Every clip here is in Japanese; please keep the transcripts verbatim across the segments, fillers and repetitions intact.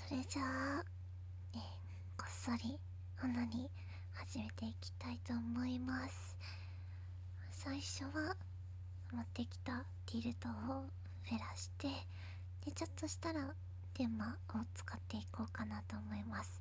それじゃあ、えーこっそり穴に始めていきたいと思います。最初は持ってきたティルトを減らして、でちょっとしたら電マを使っていこうかなと思います。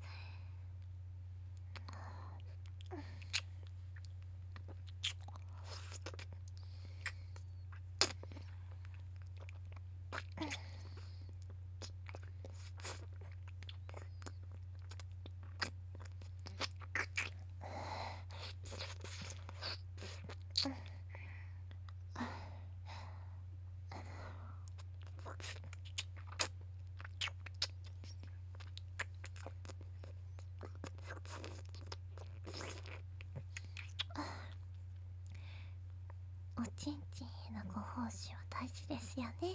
おちんちんへのご奉仕は大事ですよね。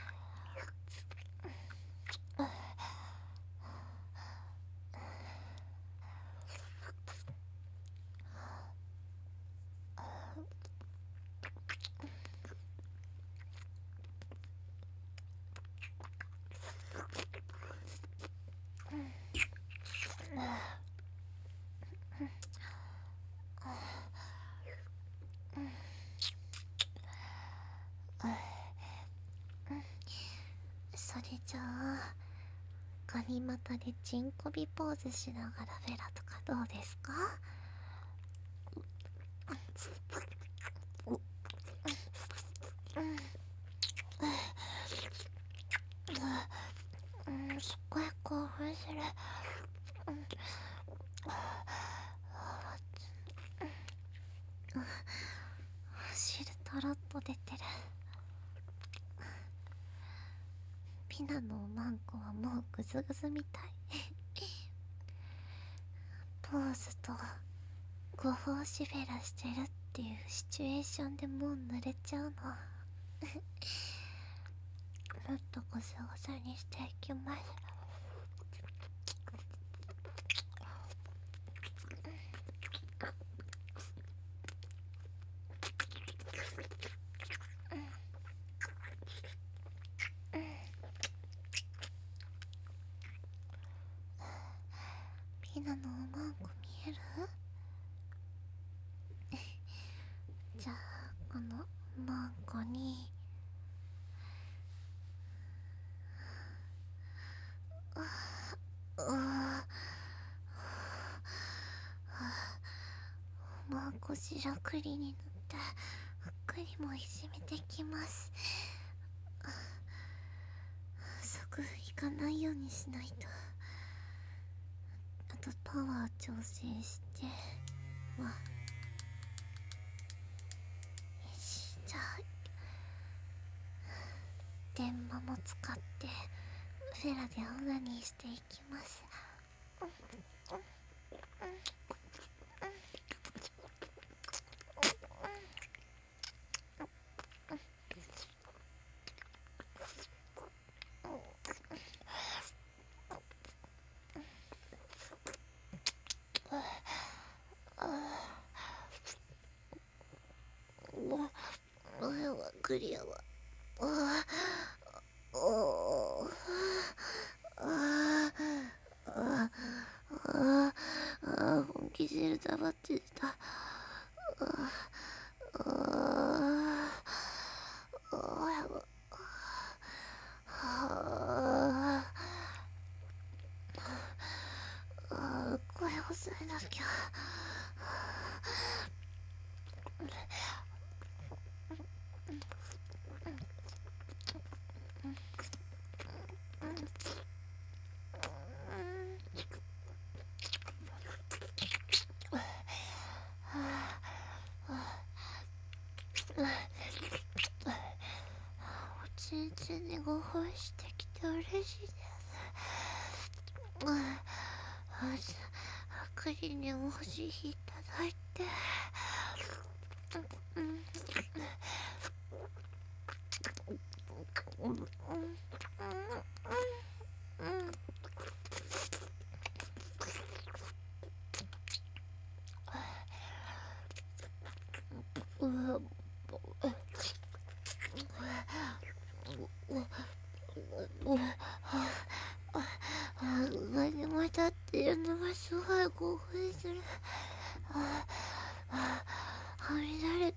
それじゃあガニ股でチンコビポーズしながらフェラとかどうですか？うん、すっごい興奮する。うん、汁とろっと出てる。ピナのおまんこはもうグズグズみたい。ポーズとご奉仕フェラしてるっていうシチュエーションでもう濡れちゃうの。もっとごそごそにしていきます。ピナのおまんこ見える？じゃあこのおまんこにうわおまんこ白栗に塗ってふっくりもいじめてきます。すぐ行かないようにしないと。あとパワー調整してはよし。じゃあ電マも使ってフェラでオナニーしていきます。おわクリアはあおああああ本気汁溜って出た。あああああ声抑えなきゃ。おちんちんにご奉仕できて嬉しいです。あくりにお星いただいて、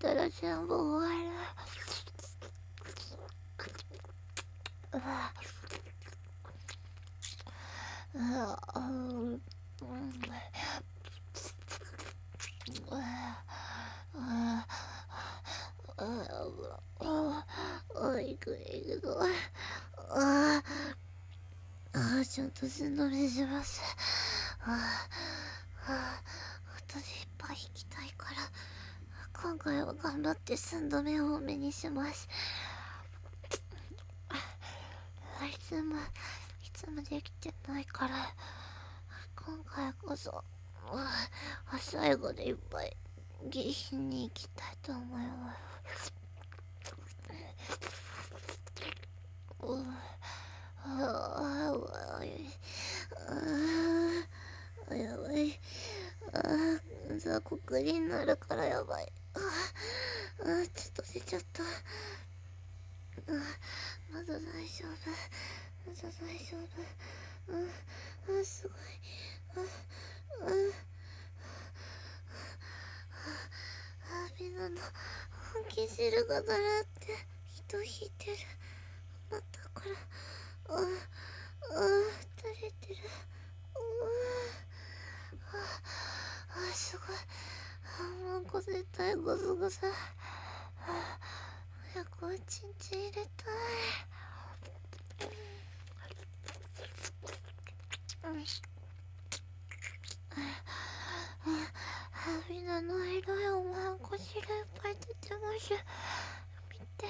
たら全部終わる。うわうわうんあいくいくぞ。ああちゃんと寸止めします。ああ後でいっぱい引きたいから今回は頑張って寸止め多めにします。いつもいつもできてないから今回こそ最後でいっぱい下品に行きたいと思います。うんああやばい。あ雑穀になるからやばい。ああちょっと出ちゃった。あまだ大丈夫。まだ大丈夫。ああすごい。あああみんなの本気汁がだらって人引いてる。またこれああ垂れてる。ああすごい。あもうこ絶対ゴソゴソ。早くおちんちん入れたい。みんなの色やおまんこ汁いっぱい出てます。見て。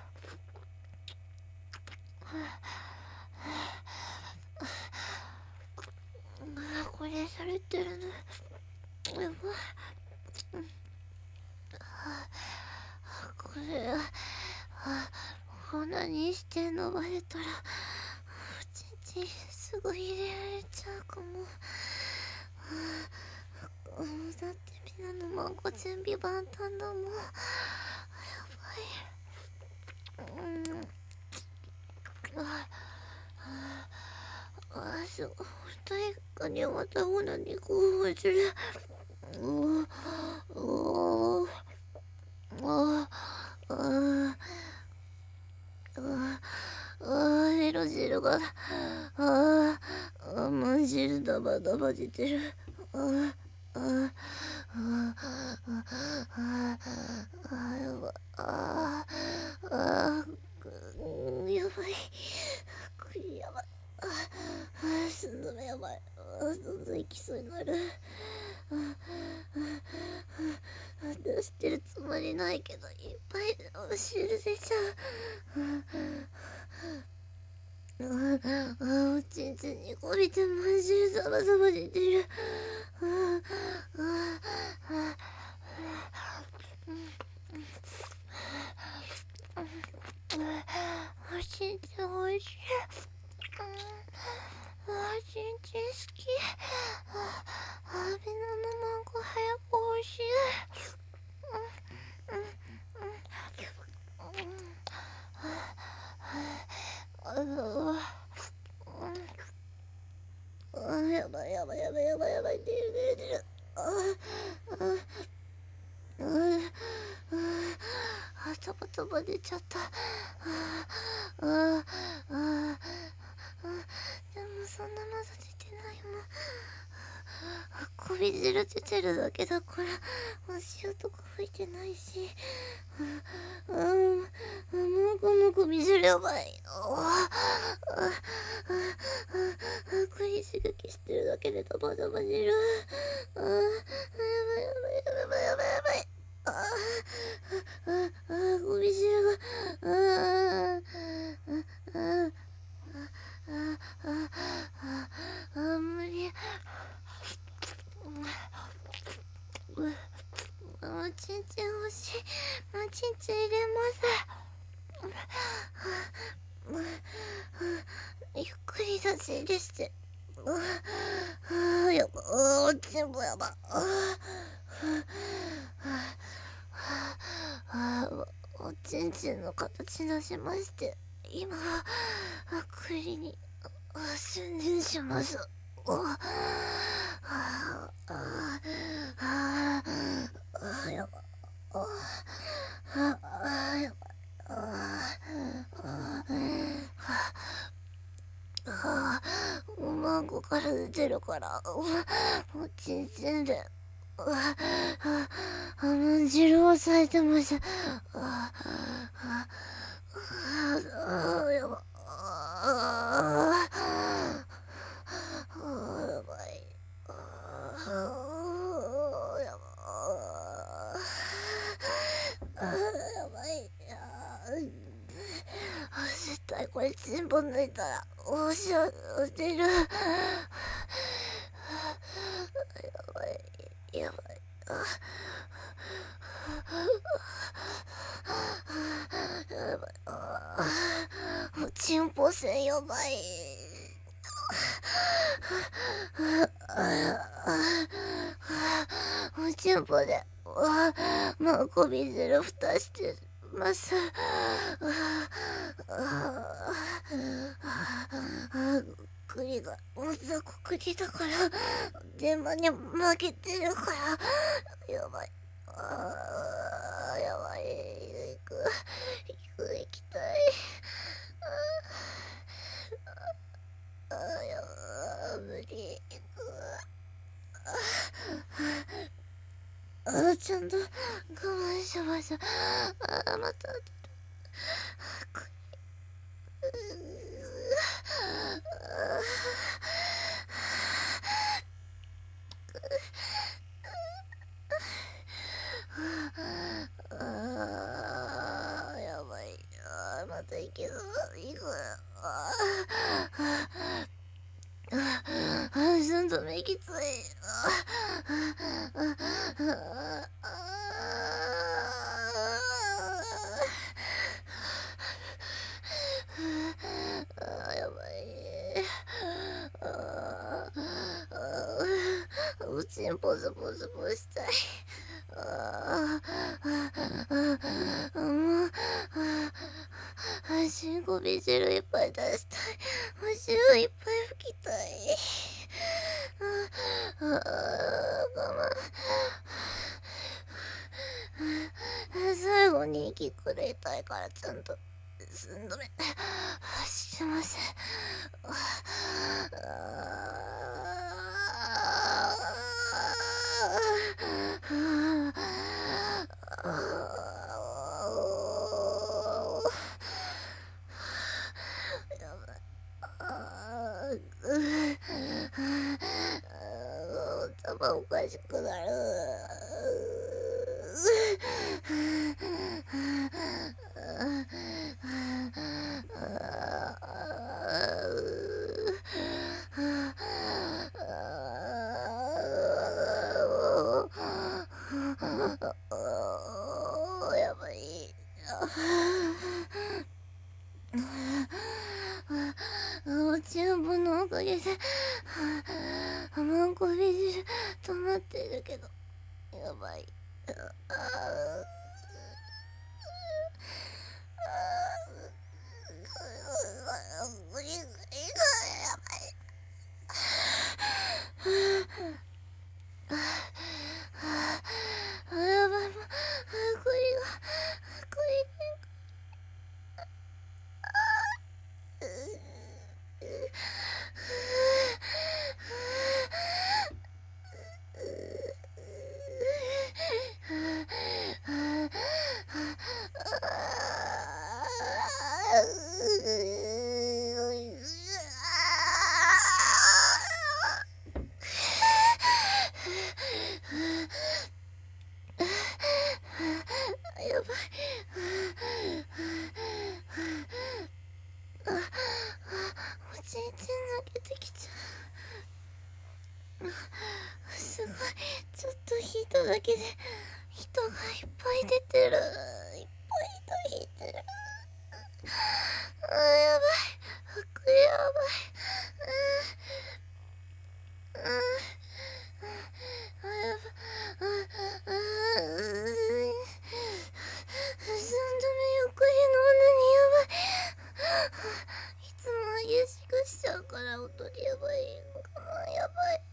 あこれされてるのやばい。これあ粉にして伸ばれたらおちんちんすぐ入れられちゃうかも。だってみんなのマンコ準備万端だもん。やばい。うんああすごい。体育館にまたほなに興奮する。おおおああああエロ汁がああまん汁ダバダバ出てる。ああああああやばい。ああやばい。やばい。ああすんどめやばい。あどんどん行きそうになる。ああ出してるつもりないけどいっぱい汁出ちゃう。ああおちんちんにこびてまん汁ザバザバ出てる。ああああおちんちんおいしい。あちんちん好き。ああみんなのマンコ早くおいしい。あやばいやばいやばいやばいやばい出る出る出る。ああああたばたば出ちゃった。ああああでもそんなまだ出てないもん。こび汁出てるだけだからお塩とか吹いてないし。ああもうこのこび汁やばい。あああこび汁消してるだけでダバダバ出る。ああやばいやばいやばいやばいやばい。ああああこび汁がああああああああ無理。おちんちん欲しい。おちんちん入れます。ゆっくり出し入れして。あやばあ全部やばあおちんちんの形出しまして、今は栗に宣伝します。あああああやばあこから出てるから、もうちんちんで、あ、あ、あの汁を咲いてました。あ、あ、あ、あ、やば、あ、あ、やばい。あ、やば、あ、やばい。あ、絶対これチンポ抜いたらおしゃ落ちる。やばい、やばい。あ、やばい。あ、もうチンポ線やばい。もうチンポで、わあ、まあこび汁蓋してます。栗がまずこくりだから電話に負けてるからやばい。あー、やばい。行く行く行きたい。あー、やば無理。あー、ちゃんと我慢しました。あー、またあー、やばい。あー、また行けそう。行く。あー、あー、ちょっと目きつい。あー、あー、あー、やばい。あー、うちんポズポズポしたい。ああ、もう、あ、深呼吸汁いっぱい出したい。もう汁いっぱい吹きたい。ああ、我慢。最後に息くれたいからちゃんと寸止めしてます。頭おかしくなる。やばい。おちんぽのおかげであまんこび汁止まってるけどやばい。あああ、やばい。もうこれがこれやばい。おちんちん抜けてきちゃう。すごい。ちょっと引いただけで人がいっぱい出てる。いっぱい人引いてる。あー、やばい。これやばい。うん、うん、あ、やばい。あ、あ、うん、寸止めゆっくりの女にやばい。いつも激しくしちゃうから音にやばい。我慢やばい。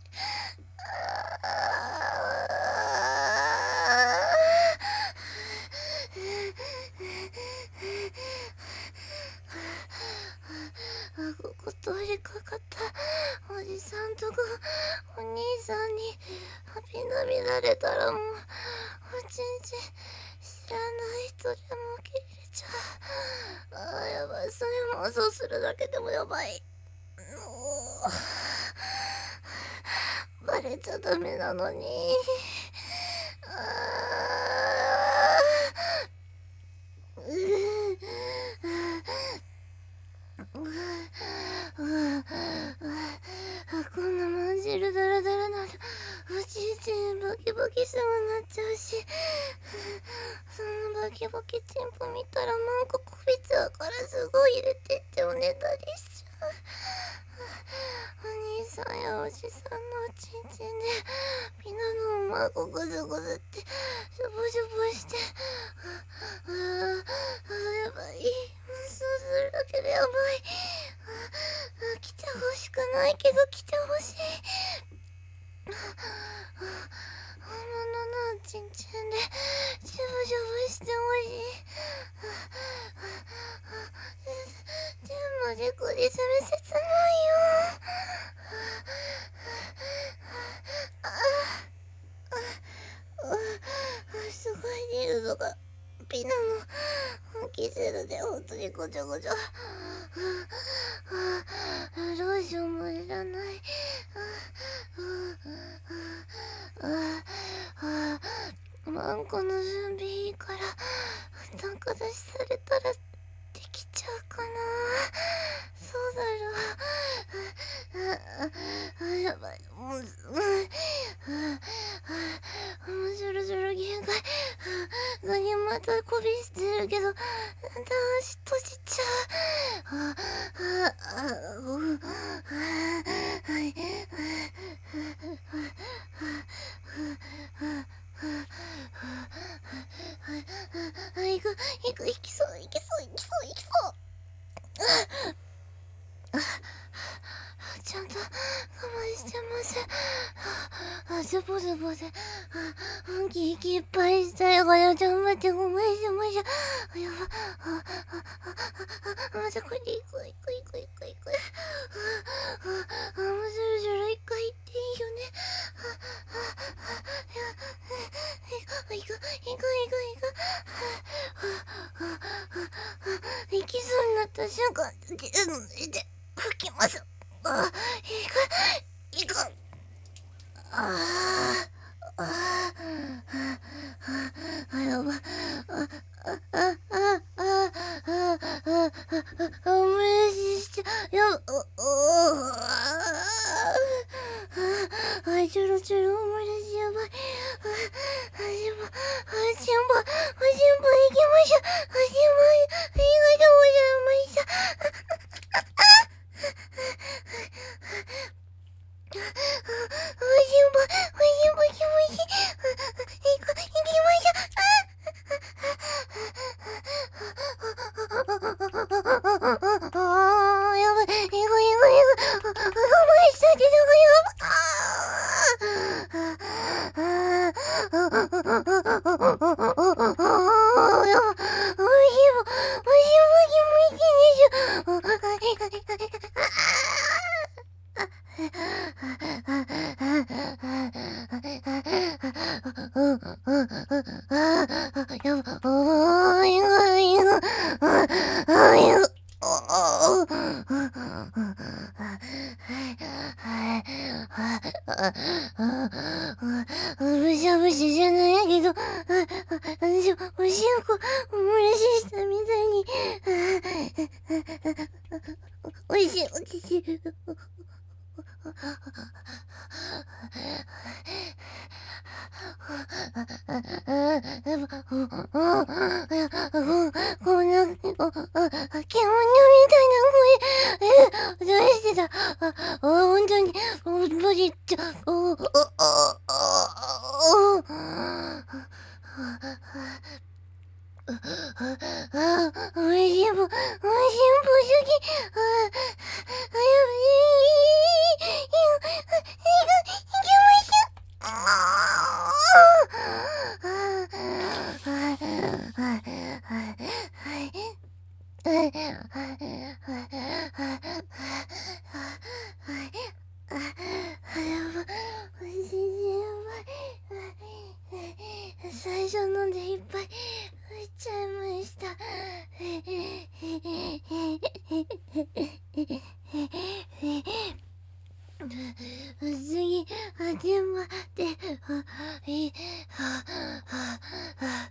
あ、ここ通りかかった。 おじさんとかお兄さんにハピナ見られたらもうおちんちん知らない人でも切れちゃう。あーやばい、そういう妄想するだけでもやばい。もうバレちゃダメなのに。あーううこんなまんじるだらだらなんておちんちんバキバキすぐなっちゃうし、そんなバキバキチンポ見たらなんかこびちゃうからすごい入れてっておねだりしちゃう。お兄さんやおじさんのおちんちんでみんなのおまごぐずぐずってしょぼしょぼして、ああやばい、そうするだけでやばい。あ来てほしくないけど来てほしい。本物のおちんちんでしょぼしょぼしてほしい。でもでこりさめ切ないよ。すごい出るのがピナの本気ゼロで本当にごちゃごちゃ。どうしようもいらない。マンコの準備いいからなんか出しされたらできちゃうかな。そうだろう。あやばい、もうもうそろそろ限界。ガニまたこびしてるけどだんだん足閉じちゃう。あああうはいあいくいくいきそういきそういきそういきそう。ちゃんと我慢してます。あ、ズボズボで、本気息いっぱいしたいから頑張ってごめんしましょう。やば、あ、あ、あ、またこれでいくいくいくいくいく。あ、もうそろそろ一回行っていいよね。あ、いくいくいくいく。行きそうになった瞬間で吹きます。あ、いくいく。ああああやばあああああああおむししちゃやばあちょろちょろおむしやばい。あしんぽあしんぽあしんぽ行きましょう。あしんぽありがとうございました。おしんぽおしんぽ気持ちいい。行く行きましょう。ああやばい、行く行く行く。我慢したけどやばああやばい。おしんぽおしんぽ気持ちいいでしょ。やば、おーいがいが、あいが、ぶしゃぶしゃじゃないけど、おしんこ、お漏らししたみたいに、おいしい、おいしい。こんな、獣みたいな声、え、どうしてだ、あ、本当に、無理っちゃ、お、お、お、お、お、あ、おいしいぼ、おいしいぼすぎ、あ、あ、やばい、 次、あ、で待って、あ、え、あ、あ、あ、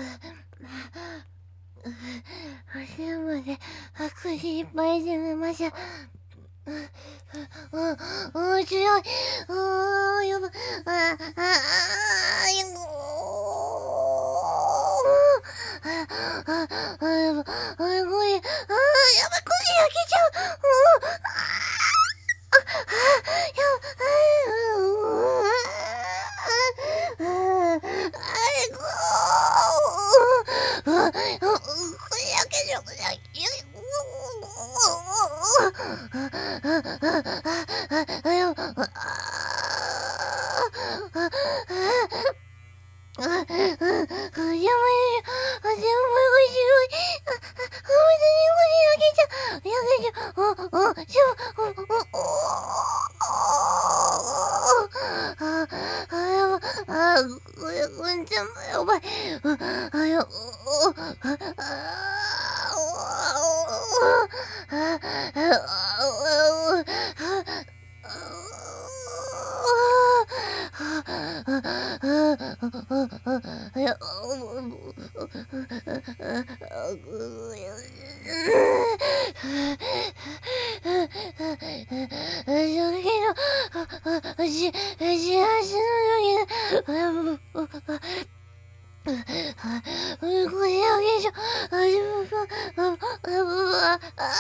あ、でまで、あ、口いっぱいでめましょ。あ、あ、強い。あ、やば、あ、あ、あ、やば、あ、あ、あ、やば、あ、これ、あ、やばい、腰焼けちゃう。あ、あ、あ、あ、やばい、あ、でも、これ、あ、本当にこれ焼けちゃう、焼けちゃう、あ、あ、しょ、あ、あ、あ、あ、やば、あ、これ、これ、全部やばい、あ、あ、や、あ、し、幸せの時だ。これあげちゃ、あ、自分が、あ、あ、あ、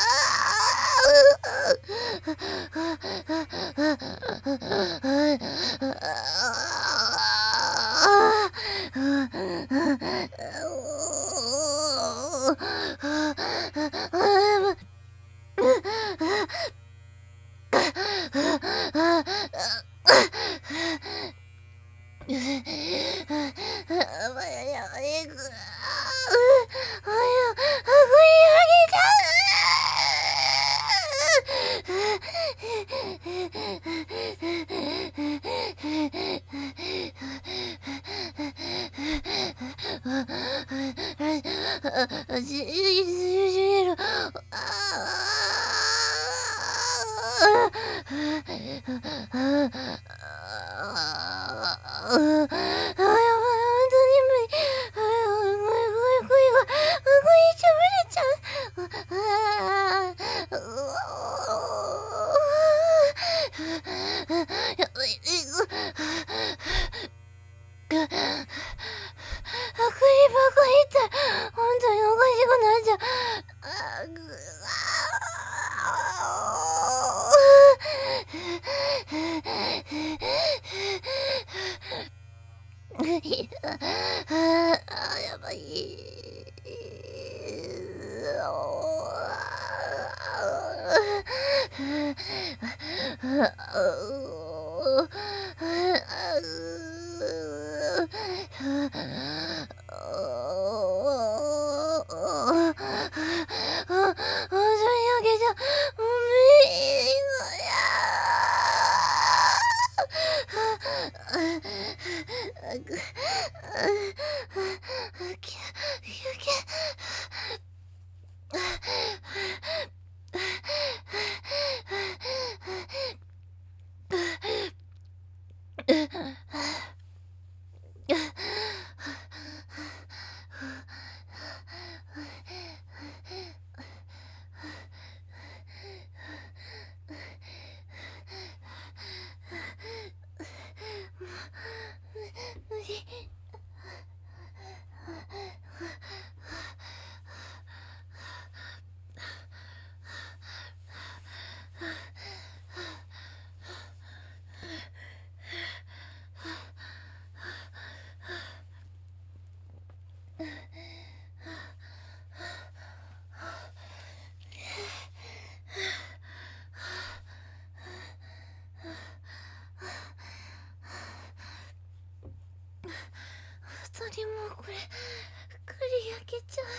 二人もこれ、くり焼けちゃう。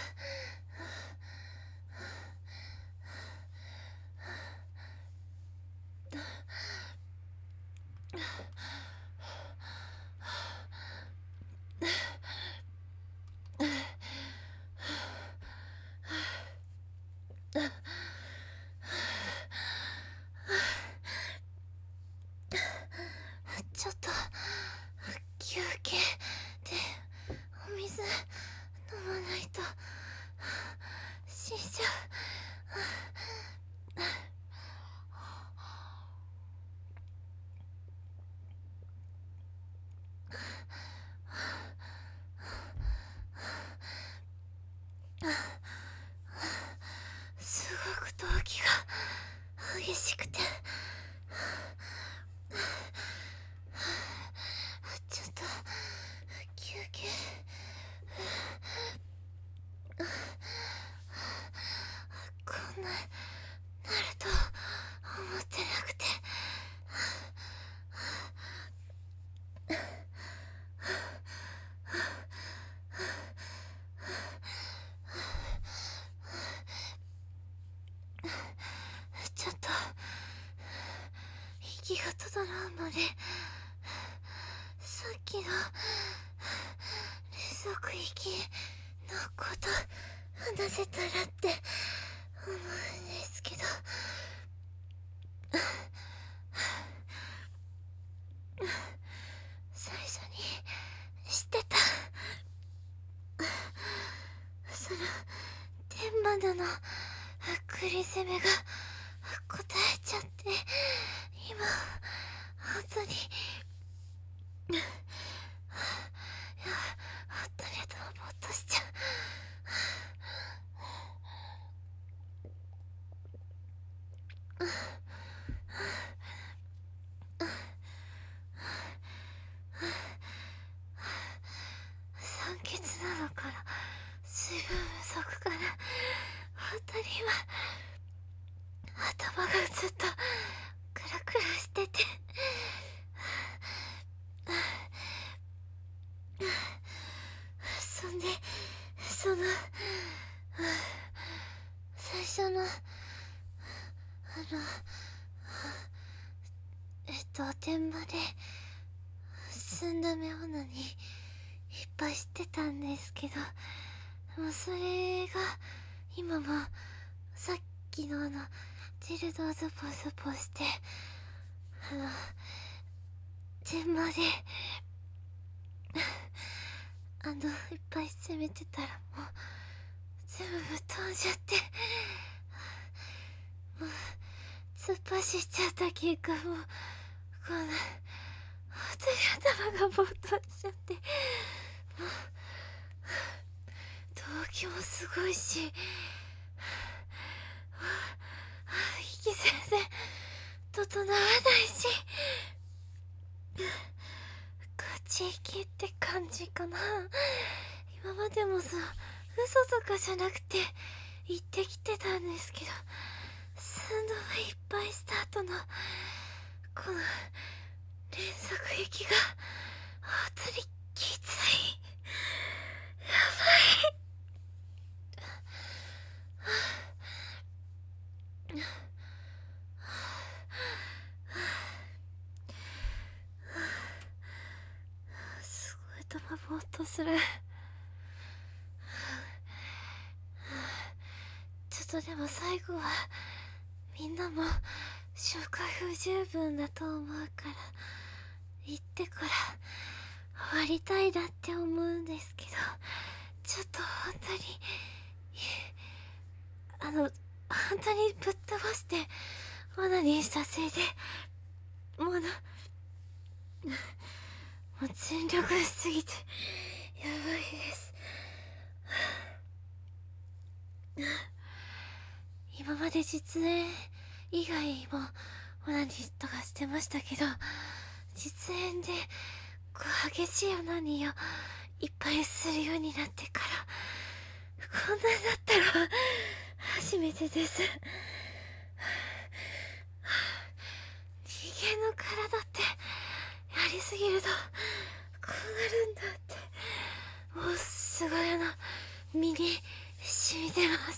激しくて、ちょっと休憩。こんななると思ってなくて。ちょっと息が整うまでさっきの連続息のこと話せたらって思うんですけど、最初に知ってたその天窓の栗攻めが答えちゃって、今本当にいや本当に頭ぼーっとしちゃう。酸欠なのから水分不足から本当に今頭がずっとクラクラしてて、そんでその最初のあのえっと天場で寸ダメオナにいっぱいしてたんですけど、もうそれが今もさっきのあのジルドをズポズポしてあの天場であのいっぱい攻めてたらもう全部飛んじゃって、もう突っ走っちゃった結果、もうこんな本当に頭がぼーっとしちゃって、もう動悸もすごいし、息全然整わないし、口息って感じかな。今までもさ、嘘とかじゃなくて言ってきてたんですけど、寸度がいっぱいした後のこの連続息が本当にきつい。やばい。すごい頭ぼーっとする。ちょっとでも最後はみんなも消化不十分だと思うから行ってから終わりたいなって思うんですけど、ちょっと本当にあの本当にぶっ飛ばしてオナニーしたせいでもうなもう全力しすぎてやばいです。今まで実演以外もオナニーとかしてましたけど、実演でこう激しいオナニーをいっぱいするようになってからこんなになったら初めてです。人間の体ってやりすぎるとこうなるんだってもうすごいあの身に染みてます。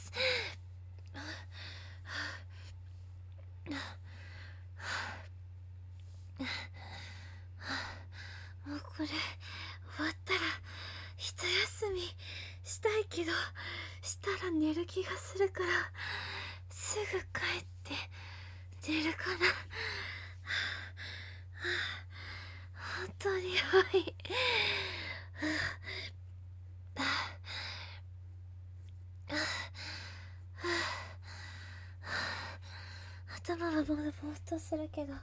もうこれ終わったら一休みしたいけど、したら寝る気がするからすぐ帰って寝るかな。本当にやばい。頭はまだぼーっとするけど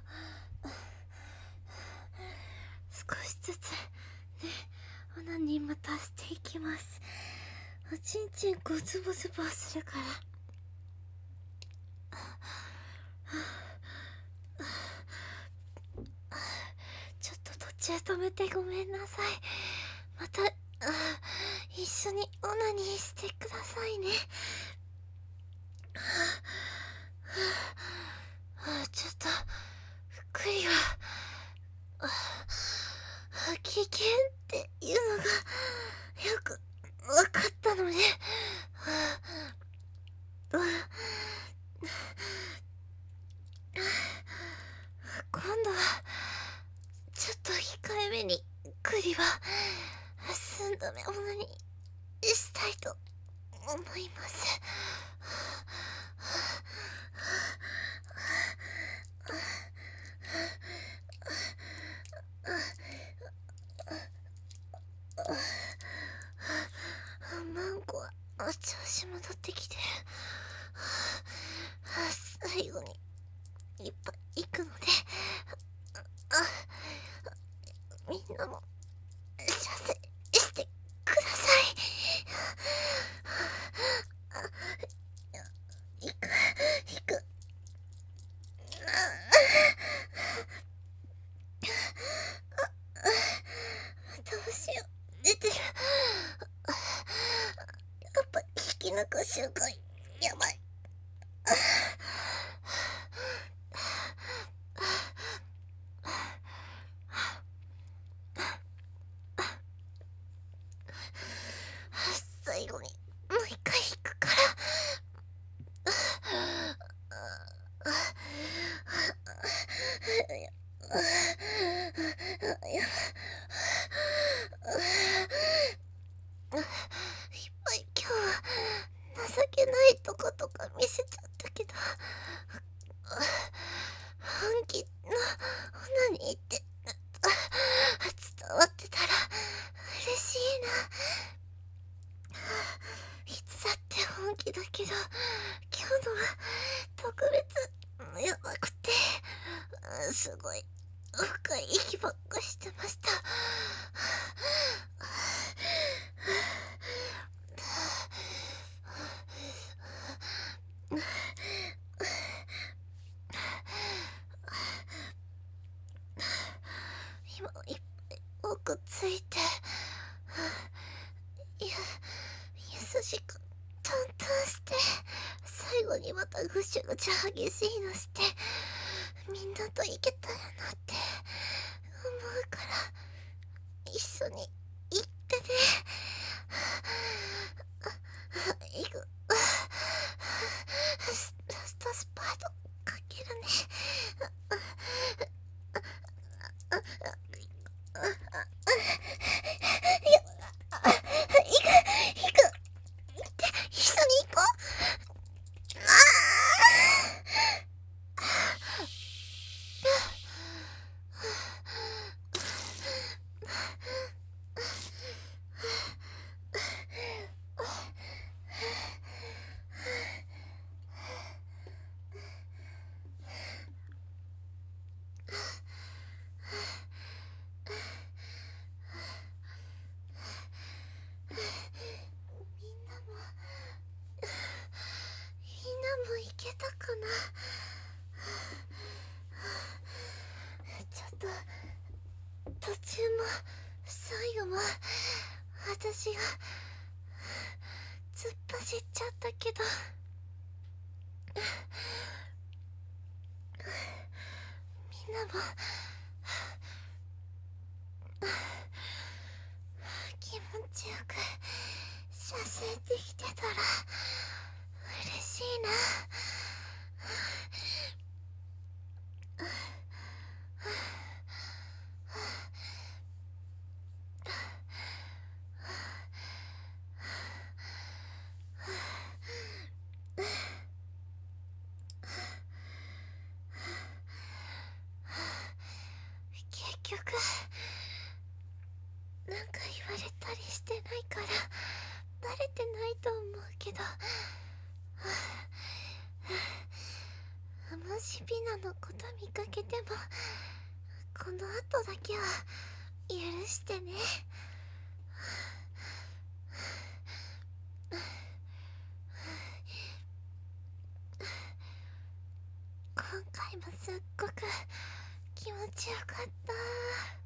少しずつねオナニーまたしていきます。おちんちんこうズボズボするから。 中止めてごめんなさい。また一緒にオナニーしてくださいね。ちょっと福井は危険っていうのがよく分かったので、今度はちょっと控えめに栗は寸止め女にしたいと思います。マンコは調子戻ってきてる。最後にいっぱい行くので、みんなも射精してください。行く行く。どうしよう、出てる。やっぱ引き抜く瞬間やばい。最後にもう一回引くから。いっぱい今日は情けないとことか見せちゃったけど、本気のオナニーって伝わってたら嬉しいな。いつだって本気だけど、今日のは特別やばくて、すごい深い息ばっかしてました。今いっぱい奥ついて、いや優しくトントンして、最後にまたぐしゅぐしゅ激しいのして、みんなといけたらなって思うから、一緒に行ってね。行く。ラストスパートかけるね。もういけたかな。ちょっと途中も最後も私が突っ走っちゃったけど、みんなも気持ちよく射精できてたら嬉しいな。結局なんか言われたりしてないからバレてないと思うけど、もしビナのこと見かけてもこの後だけは許してね。今回もすっごく気持ちよかった。